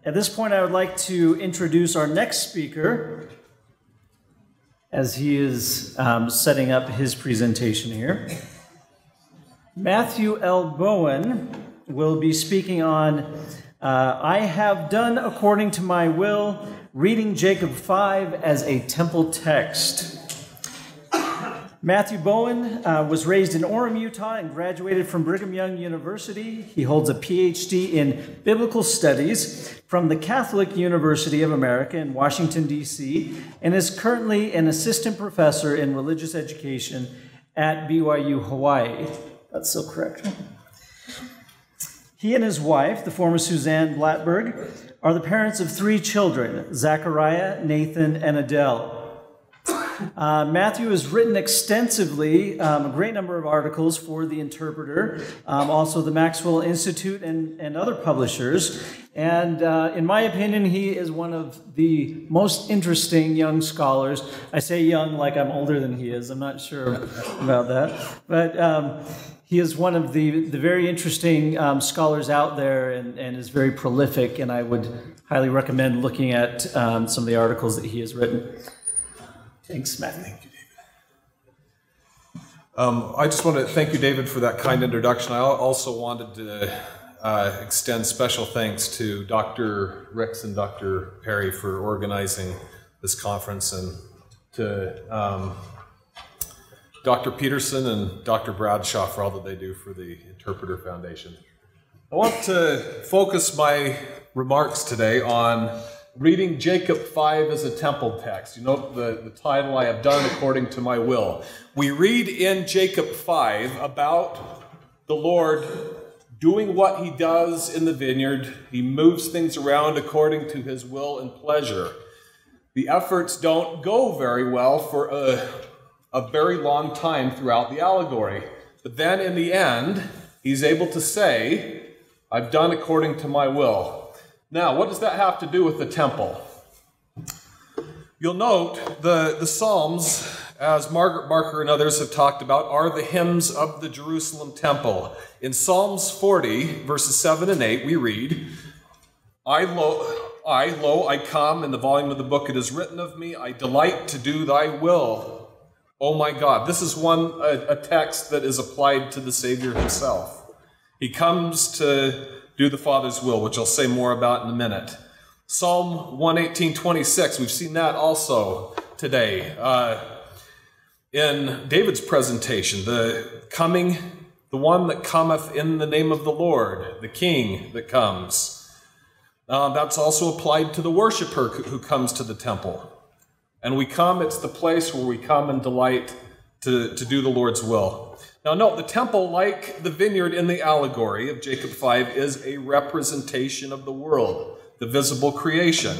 At this point, I would like to introduce our next speaker as he is setting up his presentation here. Matthew L. Bowen will be speaking on I have done according to my will, reading Jacob 5 as a temple text. Matthew Bowen was raised in Orem, Utah, and graduated from Brigham Young University. He holds a PhD in Biblical Studies from the Catholic University of America in Washington, D.C., and is currently an assistant professor in religious education at BYU, Hawaii. That's still correct. He and his wife, the former Suzanne Blattberg, are the parents of 3 children, Zachariah, Nathan, and Adele. Matthew has written extensively a great number of articles for The Interpreter, also the Maxwell Institute and other publishers. And in my opinion, he is one of the most interesting young scholars. I say young like I'm older than he is. I'm not sure about that. But he is one of the very interesting scholars out there and is very prolific. And I would highly recommend looking at some of the articles that he has written. Thanks, Matt. Thank you, David. I just want to thank you, David, for that kind introduction. I also wanted to extend special thanks to Dr. Ricks and Dr. Perry for organizing this conference, and to Dr. Peterson and Dr. Bradshaw for all that they do for the Interpreter Foundation. I want to focus my remarks today on reading Jacob 5 as a temple text. You know the title, I have done according to my will. We read in Jacob 5 about the Lord doing what he does in the vineyard. He moves things around according to his will and pleasure. The efforts don't go very well for a very long time throughout the allegory. But then in the end, he's able to say, I've done according to my will. Now, what does that have to do with the temple? You'll note the Psalms, as Margaret Barker and others have talked about, are the hymns of the Jerusalem temple. In Psalms 40, verses 7 and 8, we read, I come, in the volume of the book it is written of me, I delight to do thy will, O my God. This is a text that is applied to the Savior himself. He comes to do the Father's will, which I'll say more about in a minute. Psalm 118:26, we've seen that also today. In David's presentation, the one that cometh in the name of the Lord, the King that comes. That's also applied to the worshiper who comes to the temple. And it's the place where we come and delight to do the Lord's will. Now note, the temple, like the vineyard in the allegory of Jacob 5, is a representation of the world, the visible creation.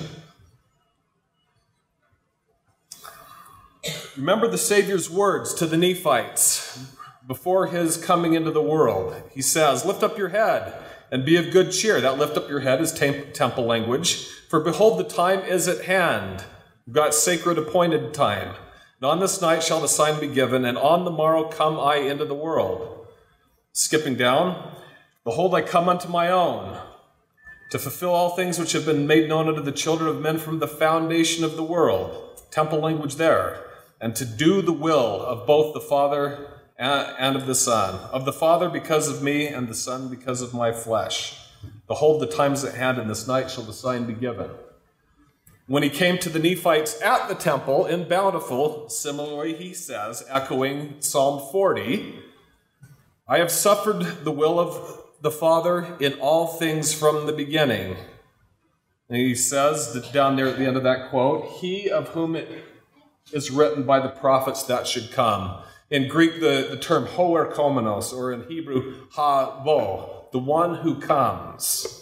Remember the Savior's words to the Nephites before his coming into the world. He says, lift up your head and be of good cheer. That lift up your head is temple language. For behold, the time is at hand. We've got sacred appointed time. And on this night shall the sign be given, and on the morrow come I into the world. Skipping down, behold, I come unto my own, to fulfill all things which have been made known unto the children of men from the foundation of the world. Temple language there. And to do the will of both the Father and of the Son. Of the Father because of me, and the Son because of my flesh. Behold, the time is at hand, and this night shall the sign be given. When he came to the Nephites at the temple in Bountiful, similarly he says, echoing Psalm 40, I have suffered the will of the Father in all things from the beginning. And he says that down there at the end of that quote, he of whom it is written by the prophets that should come. In Greek, the term hoerkomenos, or in Hebrew, ha-vo, the one who comes.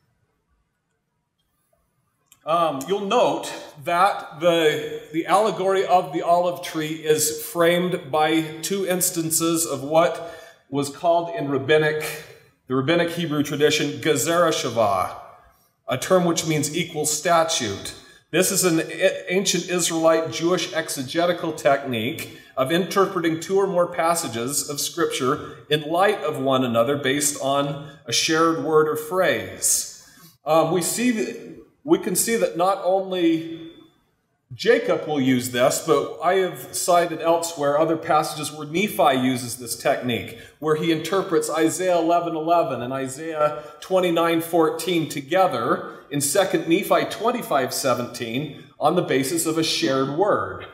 You'll note that the allegory of the olive tree is framed by 2 instances of what was called in the rabbinic Hebrew tradition, gezerah shavah, a term which means equal statute. This is an ancient Israelite Jewish exegetical technique of interpreting 2 or more passages of Scripture in light of one another based on a shared word or phrase. we can see that not only Jacob will use this, but I have cited elsewhere other passages where Nephi uses this technique, where he interprets Isaiah 11:11 and Isaiah 29:14 together in 2 Nephi 25:17 on the basis of a shared word.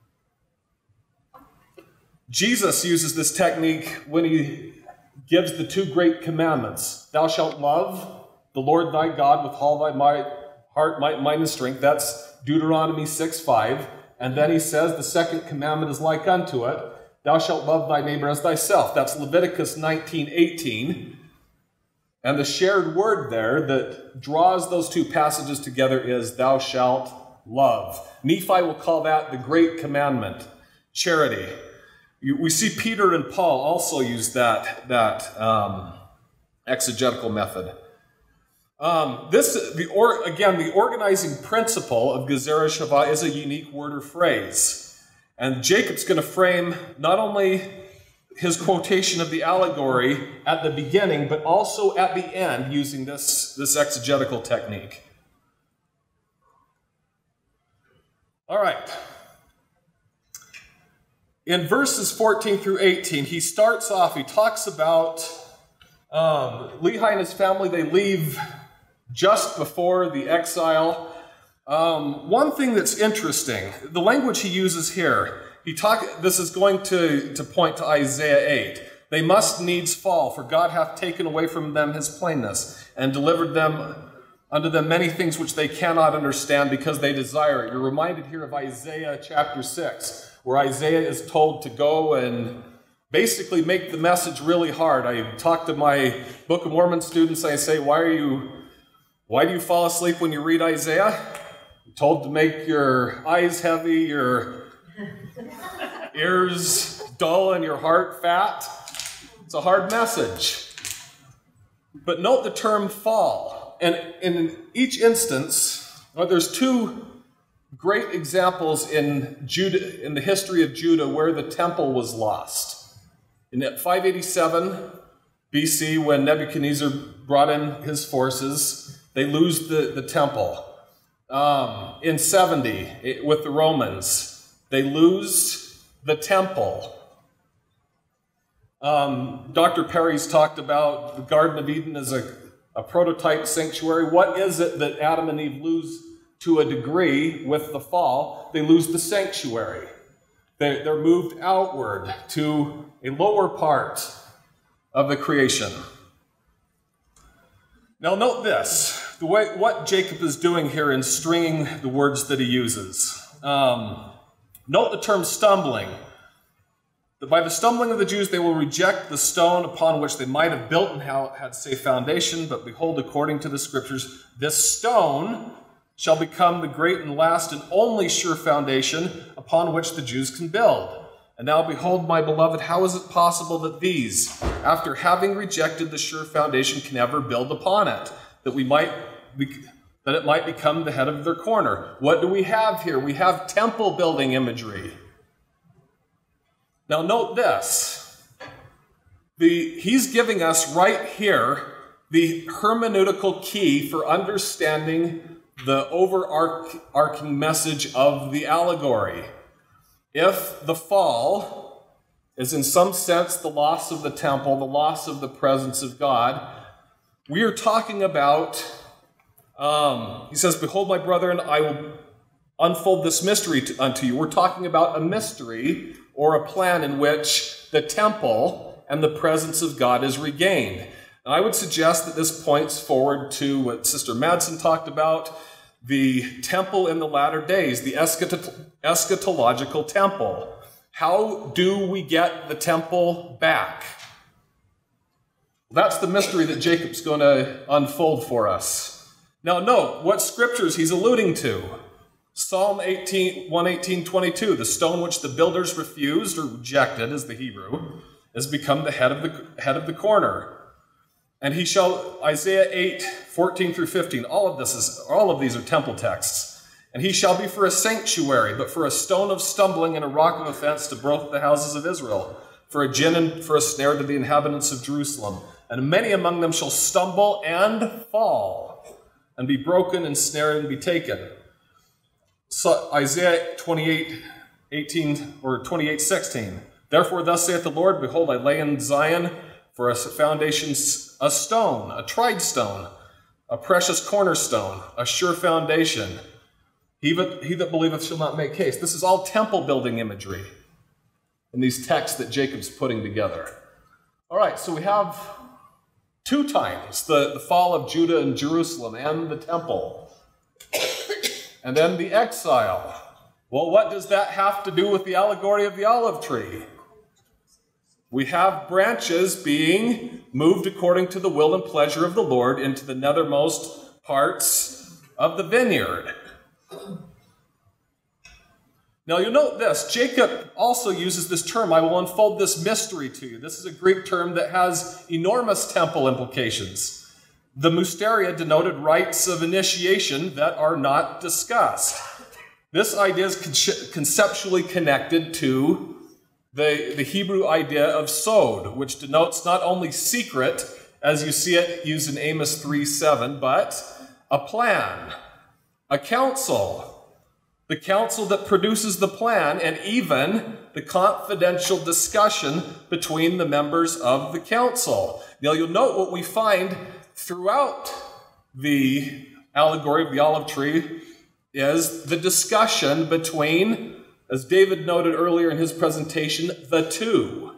Jesus uses this technique when he gives the two great commandments. Thou shalt love the Lord thy God with all thy heart, might, mind, and strength. That's Deuteronomy 6:5. And then he says the second commandment is like unto it. Thou shalt love thy neighbor as thyself. That's Leviticus 19:18. And the shared word there that draws those two passages together is thou shalt love. Nephi will call that the great commandment, charity. We see Peter and Paul also use that exegetical method. The organizing principle of Gezerah Shavah is a unique word or phrase. And Jacob's going to frame not only his quotation of the allegory at the beginning, but also at the end using this exegetical technique. All right. In verses 14 through 18, he starts off, he talks about Lehi and his family, they leave just before the exile. One thing that's interesting, the language he uses here, this is going to point to Isaiah 8. They must needs fall, for God hath taken away from them his plainness, and delivered them unto them many things which they cannot understand, because they desire it. You're reminded here of Isaiah chapter 6, where Isaiah is told to go and basically make the message really hard. I talk to my Book of Mormon students, I say, why do you fall asleep when you read Isaiah? You're told to make your eyes heavy, your ears dull, and your heart fat. It's a hard message. But note the term fall. And in each instance, there's two great examples in the history of Judah where the temple was lost. In 587 BC, when Nebuchadnezzar brought in his forces, they lose the temple. In 70, with the Romans, they lose the temple. Dr. Perry's talked about the Garden of Eden as a prototype sanctuary. What is it that Adam and Eve lose to a degree with the fall? They lose the sanctuary. They're moved outward to a lower part of the creation. Now note this, what Jacob is doing here in stringing the words that he uses. Note the term stumbling. That by the stumbling of the Jews they will reject the stone upon which they might have built and had safe foundation, but behold, according to the scriptures, this stone shall become the great and last and only sure foundation upon which the Jews can build. And now behold, my beloved, how is it possible that these, after having rejected the sure foundation, can ever build upon it, that it might become the head of their corner? What do we have here? We have temple building imagery. Now note this. He's giving us right here the hermeneutical key for understanding the overarching message of the allegory. If the fall is in some sense the loss of the temple, the loss of the presence of God, we are talking about, he says, behold, my brethren, I will unfold this mystery unto you. We're talking about a mystery or a plan in which the temple and the presence of God is regained. And I would suggest that this points forward to what Sister Madsen talked about, the temple in the latter days, the eschatological temple. How do we get the temple back? That's the mystery that Jacob's going to unfold for us. Now note what scriptures he's alluding to. Psalm 118:22, the stone which the builders refused or rejected, is the Hebrew, has become the head of the corner. And he shall, Isaiah 8:14 through 15, all of these are temple texts. And he shall be for a sanctuary, but for a stone of stumbling and a rock of offense to both the houses of Israel, for a gin and for a snare to the inhabitants of Jerusalem. And many among them shall stumble and fall. and be broken and snared and be taken. So Isaiah 28:18 or 28:16. Therefore, thus saith the Lord, behold, I lay in Zion for a foundation, a stone, a tried stone, a precious cornerstone, a sure foundation. He that believeth shall not make haste. This is all temple building imagery in these texts that Jacob's putting together. All right, so we have 2 times the fall of Judah and Jerusalem and the temple. And then the exile. Well, what does that have to do with the allegory of the olive tree? We have branches being moved according to the will and pleasure of the Lord into the nethermost parts of the vineyard. Now you'll note this, Jacob also uses this term, I will unfold this mystery to you. This is a Greek term that has enormous temple implications. The mysteria denoted rites of initiation that are not discussed. This idea is conceptually connected to the Hebrew idea of sod, which denotes not only secret, as you see it used in Amos 3:7, but a plan, a council, the council that produces the plan, and even the confidential discussion between the members of the council. Now you'll note what we find throughout the allegory of the olive tree is the discussion between, as David noted earlier in his presentation, the two.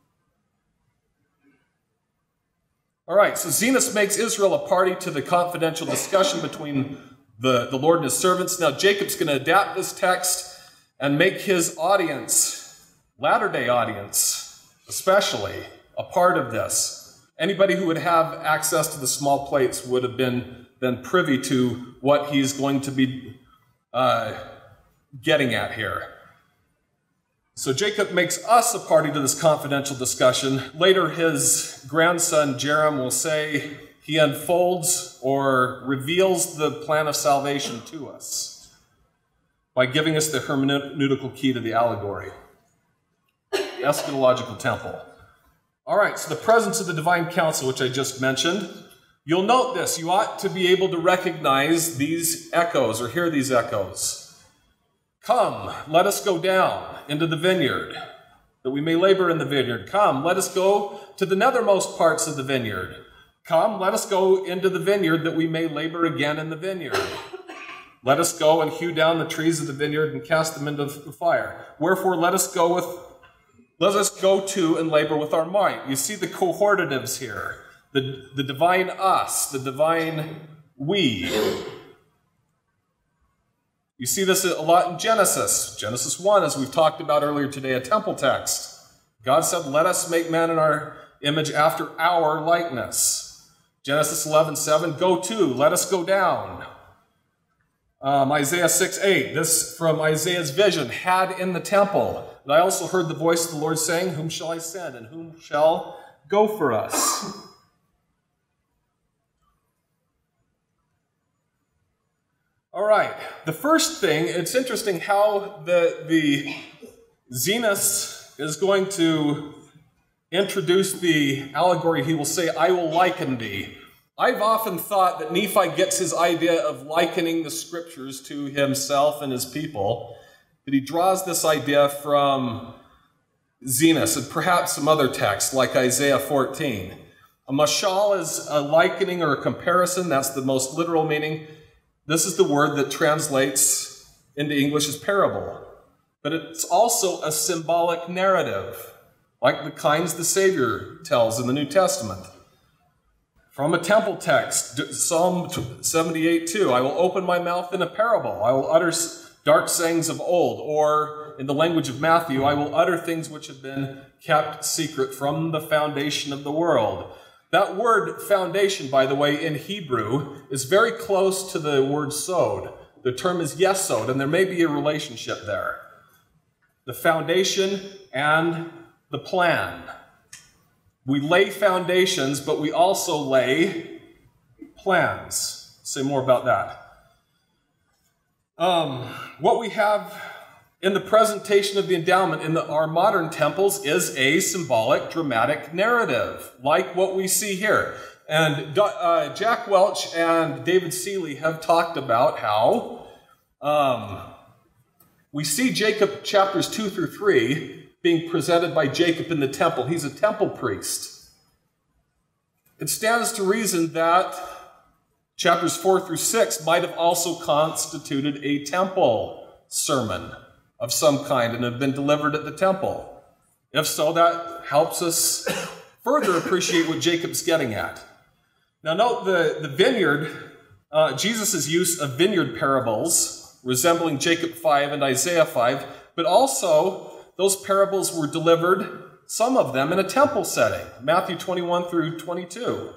All right, so Zenos makes Israel a party to the confidential discussion between the Lord and his servants. Now Jacob's going to adapt this text and make his audience, latter-day audience especially, a part of this. Anybody who would have access to the small plates would have been privy to what he's going to be getting at here. So Jacob makes us a party to this confidential discussion. Later, his grandson Jerem will say he unfolds or reveals the plan of salvation to us by giving us the hermeneutical key to the allegory, the eschatological temple. All right, so the presence of the divine council, which I just mentioned. You'll note this. You ought to be able to recognize these echoes or hear these echoes. Come, let us go down into the vineyard, that we may labor in the vineyard. Come, let us go to the nethermost parts of the vineyard. Come, let us go into the vineyard, that we may labor again in the vineyard. Let us go and hew down the trees of the vineyard and cast them into the fire. Wherefore, let us go to and labor with our might. You see the cohortatives here. The divine us, the divine we. You see this a lot in Genesis. Genesis 1, as we've talked about earlier today, a temple text. God said, let us make man in our image after our likeness. Genesis 11:7, go to, let us go down. Isaiah 6:8, this from Isaiah's vision, had in the temple. And I also heard the voice of the Lord saying, whom shall I send, and whom shall go for us? All right, the first thing, it's interesting how the Zenos is going to introduce the allegory. He will say, I will liken thee. I've often thought that Nephi gets his idea of likening the scriptures to himself and his people, that he draws this idea from Zenos and perhaps some other texts like Isaiah 14. A mashal is a likening or a comparison. That's the most literal meaning. This is the word that translates into English as parable. But it's also a symbolic narrative, like the kinds the Savior tells in the New Testament. From a temple text, Psalm 78:2, I will open my mouth in a parable. I will utter dark sayings of old. Or in the language of Matthew, I will utter things which have been kept secret from the foundation of the world. That word foundation, by the way, in Hebrew is very close to the word sod. The term is yesod, and there may be a relationship there. The foundation and the plan. We lay foundations, but we also lay plans. Say more about that. What we have in the presentation of the endowment in our modern temples is a symbolic, dramatic narrative, like what we see here. And Jack Welch and David Seeley have talked about how we see Jacob chapters 2 through 3 being presented by Jacob in the temple. He's a temple priest. It stands to reason that chapters 4 through 6 might have also constituted a temple sermon of some kind and have been delivered at the temple. If so, that helps us further appreciate what Jacob's getting at. Now note the vineyard, Jesus' use of vineyard parables resembling Jacob 5 and Isaiah 5, but also those parables were delivered, some of them in a temple setting, Matthew 21 through 22.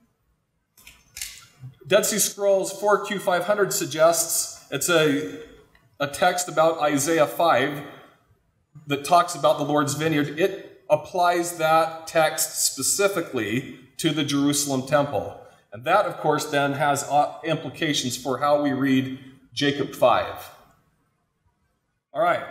Dead Sea Scrolls 4Q500 suggests it's a text about Isaiah 5 that talks about the Lord's vineyard. It applies that text specifically to the Jerusalem temple. And that, of course, then has implications for how we read Jacob 5. All right.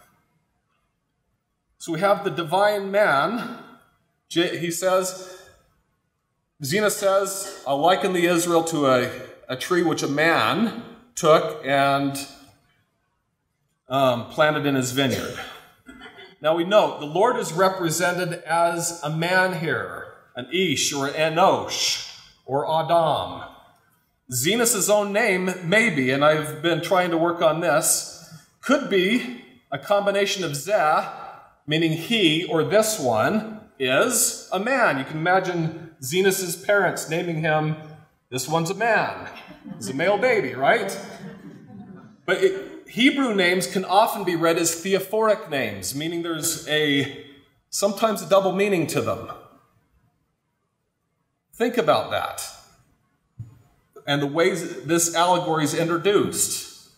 So we have the divine man. He says, Zena says, I'll liken the Israel to a tree which a man took and planted in his vineyard. Now we note the Lord is represented as a man here, an Ish or an Enosh or Adam. Zenos' own name, maybe, and I've been trying to work on this, could be a combination of Zeh, meaning he or this one, is a man. You can imagine Zenos' parents naming him, this one's a man. He's a male baby, right? But Hebrew names can often be read as theophoric names, meaning there's sometimes a double meaning to them. Think about that and the ways this allegory is introduced.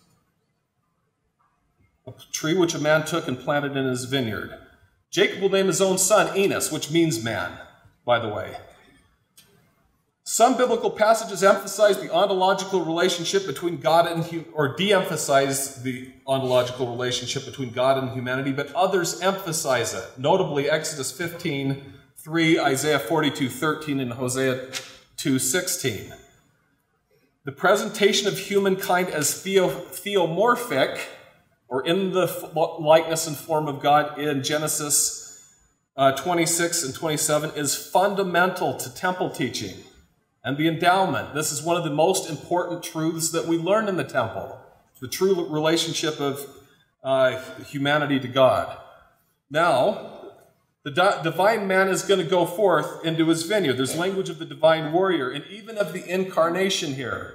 A tree which a man took and planted in his vineyard. Jacob will name his own son Enos, which means man, by the way. Some biblical passages emphasize the ontological relationship between God and or de-emphasize the ontological relationship between God and humanity, but others emphasize it. Notably, Exodus 15:3, Isaiah 42:13, and Hosea 2:16. The presentation of humankind as theomorphic, or in the likeness and form of God in Genesis 26 and 27, is fundamental to temple teaching and the endowment. This is one of the most important truths that we learn in the temple, the true relationship of humanity to God. Now, the divine man is going to go forth into his vineyard. There's language of the divine warrior and even of the incarnation here.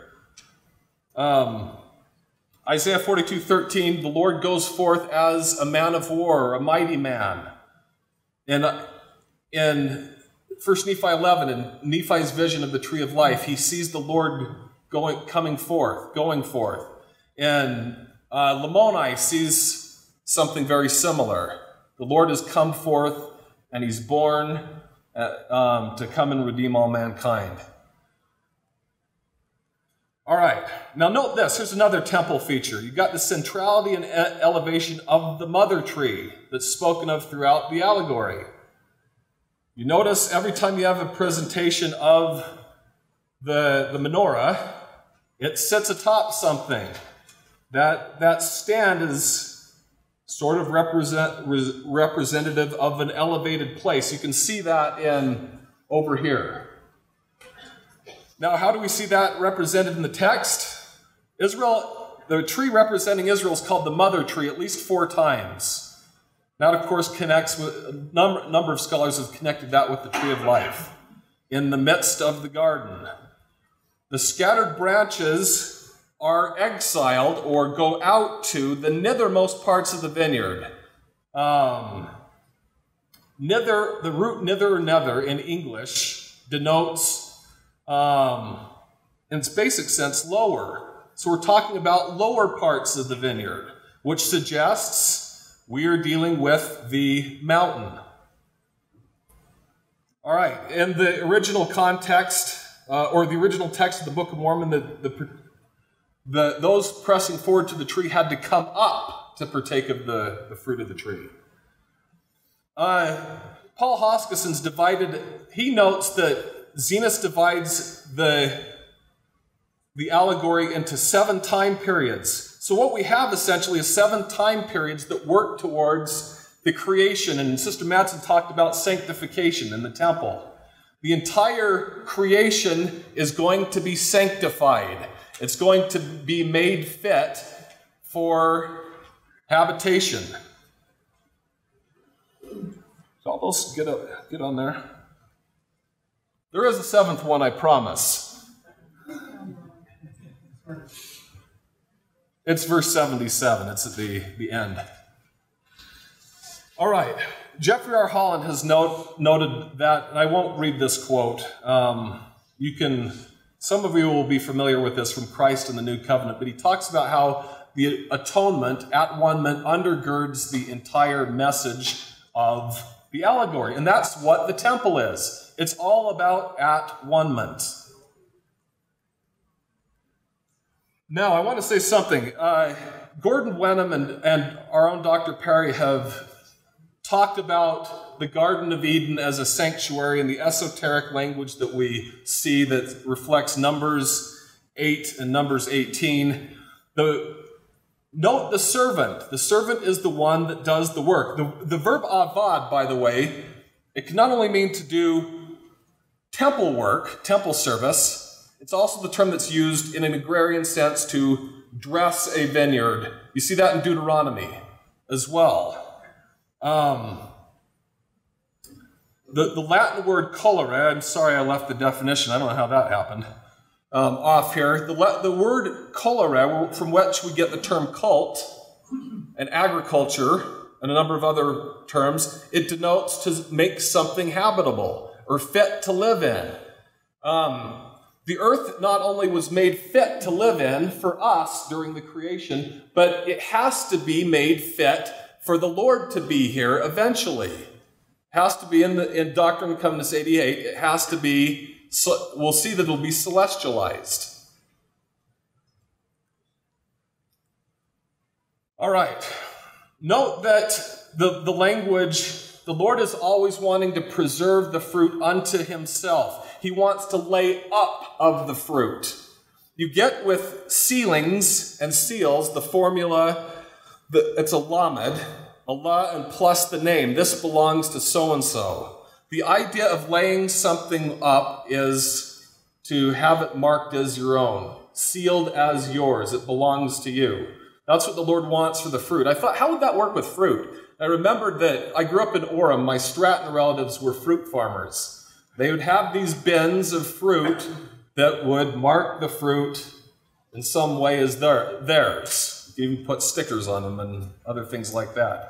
Isaiah 42:13, the Lord goes forth as a man of war, a mighty man. And in 1 Nephi 11, in Nephi's vision of the tree of life, he sees the Lord going forth. And Lamoni sees something very similar. The Lord has come forth, and he's born to come and redeem all mankind. All right, now note this. Here's another temple feature. You've got the centrality and elevation of the mother tree that's spoken of throughout the allegory. You notice every time you have a presentation of the menorah, it sits atop something. That stand is sort of representative of an elevated place. You can see that over here. Now, how do we see that represented in the text? The tree representing Israel is called the mother tree at least 4 times. That, of course, connects with a number of scholars have connected that with the tree of life in the midst of the garden. The scattered branches are exiled or go out to the nethermost parts of the vineyard. The root nither or nether in English denotes, in its basic sense, lower. So we're talking about lower parts of the vineyard, which suggests we are dealing with the mountain. All right, in the original context, or the original text of the Book of Mormon, those pressing forward to the tree had to come up to partake of the fruit of the tree. Paul Hoskisson's divided, he notes that Zenos divides the allegory into 7 time periods. So what we have essentially is 7 time periods that work towards the creation. And Sister Madsen talked about sanctification in the temple. The entire creation is going to be sanctified. It's going to be made fit for habitation. So almost get on there. There is a 7th one, I promise. It's verse 77. It's at the end. All right. Jeffrey R. Holland has noted that, and I won't read this quote. Some of you will be familiar with this from Christ in the New Covenant, but he talks about how the atonement, at-one-ment, undergirds the entire message of the allegory. And that's what the temple is. It's all about at-one-ment. Now, I want to say something. Gordon Wenham and our own Dr. Perry have talked about the Garden of Eden as a sanctuary in the esoteric language that we see that reflects Numbers 8 and Numbers 18. Note the servant. The servant is the one that does the work. The verb avad, by the way, it can not only mean to do temple work, temple service, it's also the term that's used in an agrarian sense to dress a vineyard. You see that in Deuteronomy as well. The Latin word colere, I'm sorry I left the definition, I don't know how that happened, off here. The word colere, from which we get the term cult and agriculture and a number of other terms, it denotes to make something habitable or fit to live in. The earth not only was made fit to live in for us during the creation, but it has to be made fit for the Lord to be here eventually. It has to be in Doctrine and Covenants 88, it has to be, we'll see that it'll be celestialized. All right. Note that the language, the Lord is always wanting to preserve the fruit unto himself. He wants to lay up of the fruit. You get with sealings and seals the formula, it's a lamed, Allah and plus the name. This belongs to so-and-so. The idea of laying something up is to have it marked as your own, sealed as yours. It belongs to you. That's what the Lord wants for the fruit. I thought, how would that work with fruit? I remembered that I grew up in Orem. My Stratton relatives were fruit farmers. They would have these bins of fruit that would mark the fruit in some way as theirs. You even put stickers on them and other things like that.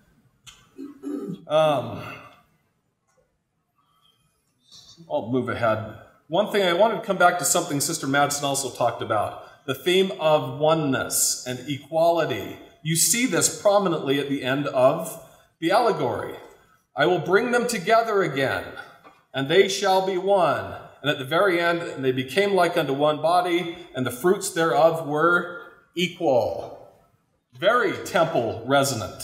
I'll move ahead. One thing, I wanted to come back to something Sister Madsen also talked about, the theme of oneness and equality. You see this prominently at the end of the allegory. I will bring them together again, and they shall be one. And at the very end, and they became like unto one body, and the fruits thereof were equal. Very temple resonant.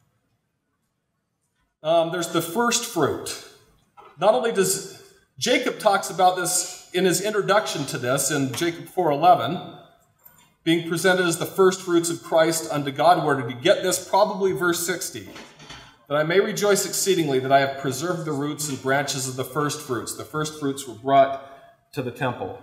There's the first fruit. Not only does Jacob talks about this in his introduction to this in Jacob 4:11, being presented as the first fruits of Christ unto God. Where did he get this? Probably verse 60. That I may rejoice exceedingly that I have preserved the roots and branches of the first fruits. The first fruits were brought to the temple.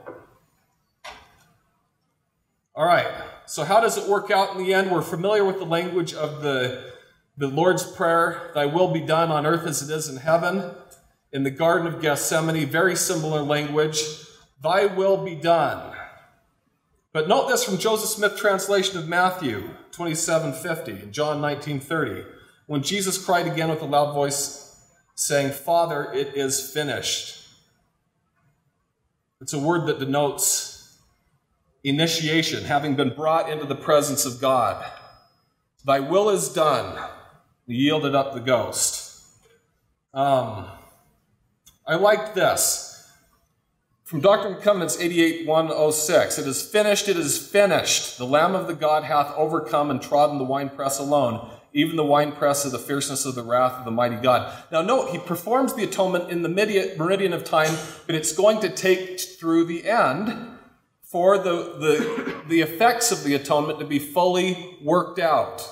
All right, so how does it work out in the end? We're familiar with the language of the Lord's Prayer, thy will be done on earth as it is in heaven. In the Garden of Gethsemane, very similar language, thy will be done. But note this from Joseph Smith translation of Matthew 27:50 and John 19:30. When Jesus cried again with a loud voice, saying, Father, it is finished. It's a word that denotes initiation, having been brought into the presence of God. Thy will is done. He yielded up the ghost. I liked this. From Doctrine and Covenants 88:106, it is finished, it is finished. The Lamb of the God hath overcome and trodden the winepress alone. even the winepress of the fierceness of the wrath of the mighty God. Now note, he performs the atonement in the meridian of time, but it's going to take through the end for the effects of the atonement to be fully worked out.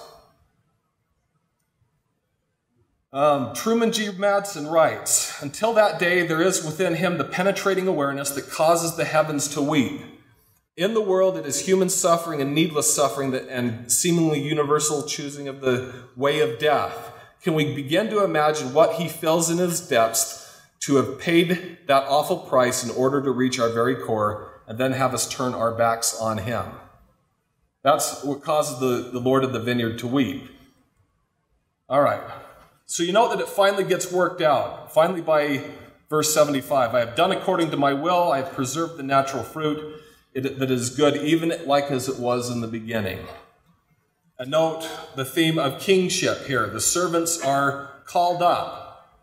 Truman G. Madsen writes, "Until that day, there is within him the penetrating awareness that causes the heavens to weep. In the world, it is human suffering and needless suffering and seemingly universal choosing of the way of death. Can we begin to imagine what he feels in his depths to have paid that awful price in order to reach our very core and then have us turn our backs on him?" That's what causes the Lord of the vineyard to weep. All right. So you note that it finally gets worked out. Finally by verse 75, "I have done according to my will. I have preserved the natural fruit that is good, even like as it was in the beginning." And note the theme of kingship here. The servants are called up.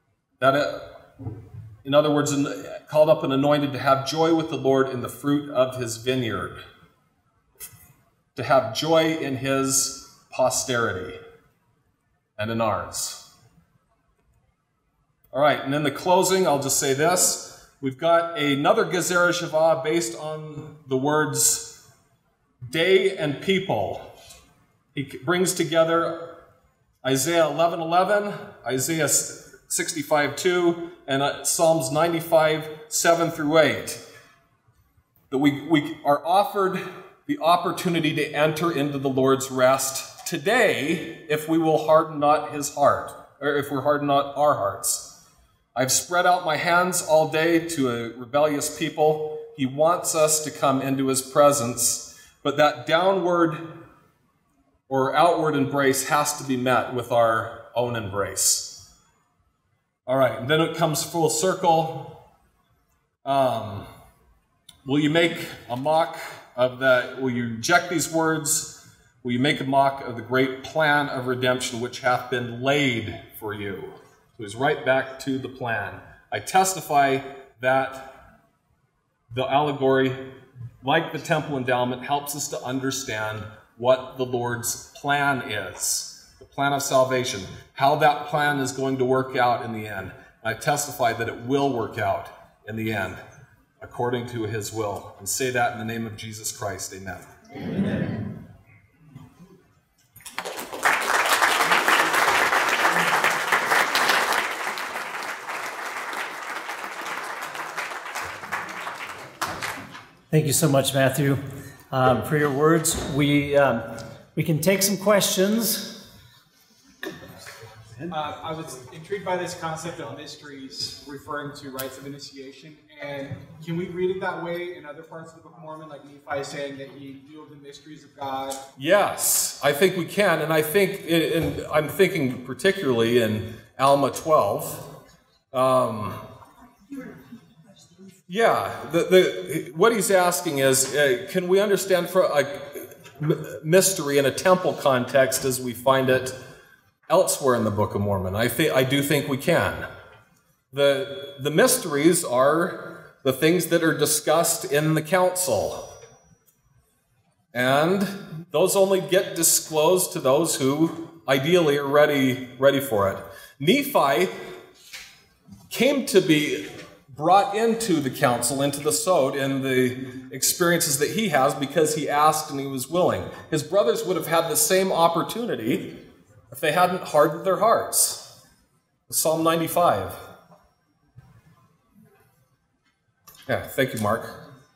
In other words, called up and anointed to have joy with the Lord in the fruit of his vineyard. To have joy in his posterity and in ours. All right, and in the closing, I'll just say this. We've got another Gezerah Shavah based on the words day and people. He brings together Isaiah 11:11, Isaiah 65:2, and Psalms 95:7-8. That we are offered the opportunity to enter into the Lord's rest today if we will harden not his heart, or if we harden not our hearts. "I've spread out my hands all day to a rebellious people." He wants us to come into his presence, but that downward or outward embrace has to be met with our own embrace. All right, and then it comes full circle. Will you make a mock of that? Will you reject these words? Will you make a mock of the great plan of redemption which hath been laid for you? So he's right back to the plan. I testify that the allegory, like the temple endowment, helps us to understand what the Lord's plan is. The plan of salvation. How that plan is going to work out in the end. And I testify that it will work out in the end according to his will. And say that in the name of Jesus Christ. Amen. Amen. Thank you so much, Matthew, for your words. We can take some questions. I was intrigued by this concept of mysteries referring to rites of initiation. And can we read it that way in other parts of the Book of Mormon, like Nephi saying that he knew of the mysteries of God? Yes, I think we can. And I think, I'm thinking particularly in Alma 12. What he's asking is, can we understand for a mystery in a temple context as we find it elsewhere in the Book of Mormon? I do think we can. The mysteries are the things that are discussed in the council. And those only get disclosed to those who ideally are ready for it. Nephi came to be brought into the council, into the Sod, in the experiences that he has because he asked and he was willing. His brothers would have had the same opportunity if they hadn't hardened their hearts. Psalm 95. Yeah, thank you, Mark.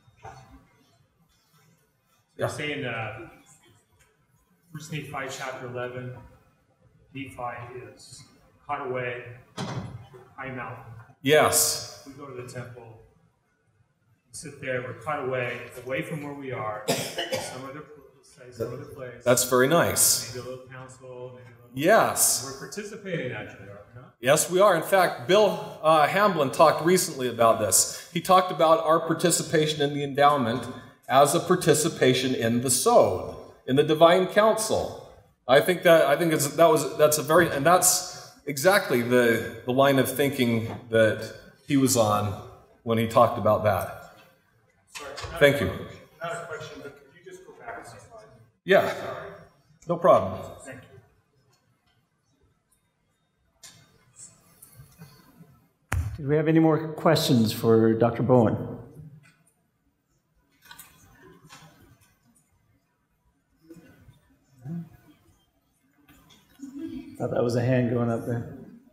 They're saying, 1 Nephi chapter 11, Nephi is caught away, high mountain. Yes. We go to the temple, sit there, we're caught away from where we are, some other place. That's very nice. Maybe a little council, maybe a little... Yes. We're participating actually, are we not? Yes, we are. In fact, Bill Hamblin talked recently about this. He talked about our participation in the endowment as a participation in the Sod, in the divine council. That's exactly the line of thinking that he was on when he talked about that. Sorry, Thank you. Not a question, but could you just go back a slide? Yeah, no problem. Thank you. Do we have any more questions for Dr. Bowen? Thought that was a hand going up there.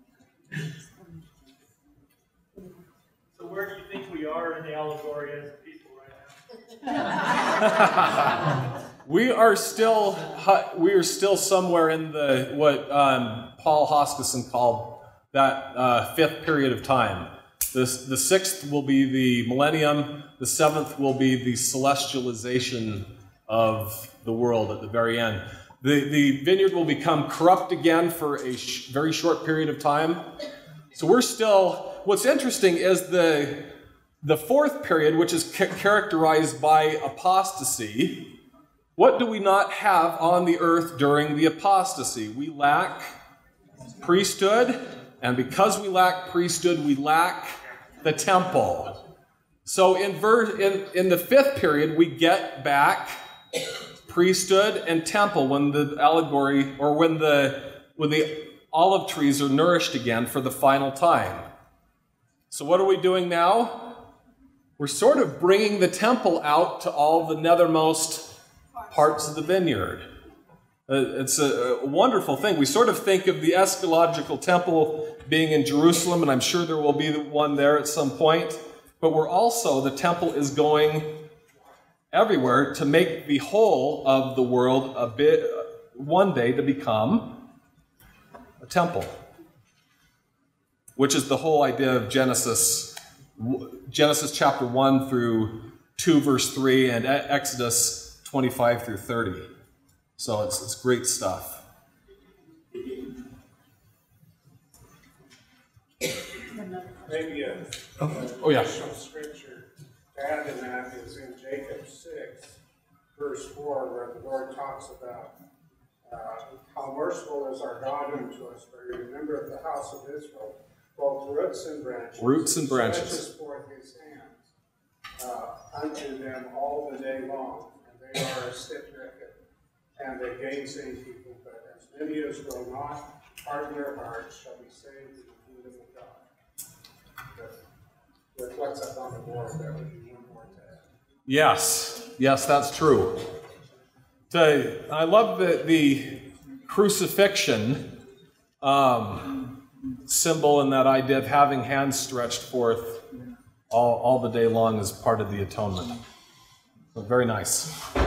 So where do you think we are in the allegory as a people right now? We are still somewhere in the what Paul Hoskisson called that fifth period of time. The sixth will be the millennium. The seventh will be the celestialization of the world at the very end. The vineyard will become corrupt again for a very short period of time. So we're still. What's interesting is the fourth period, which is characterized by apostasy. What do we not have on the earth during the apostasy? We lack priesthood, and because we lack priesthood, we lack the temple. So in the fifth period, we get back priesthood and temple when the allegory, or when the olive trees are nourished again for the final time. So what are we doing now? We're sort of bringing the temple out to all the nethermost parts of the vineyard. It's a wonderful thing. We sort of think of the eschatological temple being in Jerusalem, and I'm sure there will be one there at some point. But the temple is going everywhere to make the whole of the world one day to become a temple, which is the whole idea of Genesis chapter 1 through 2 verse 3 and Exodus 25 through 30. So it's great stuff. Maybe additional scripture to add in that is in Jacob 6, verse 4, where the Lord talks about how merciful is our God unto us, for he remembereth the house of Israel, both roots and branches. Roots and branches. Stretches forth his hand unto them all the day long. They are stiff-necked, and they gainsay people, but as many as will not harden their hearts shall be saved in the kingdom of God. That reflects up on the Lord. That would be one more to add. Yes, that's true. I love the crucifixion symbol and that idea of having hands stretched forth all the day long as part of the atonement. So very nice.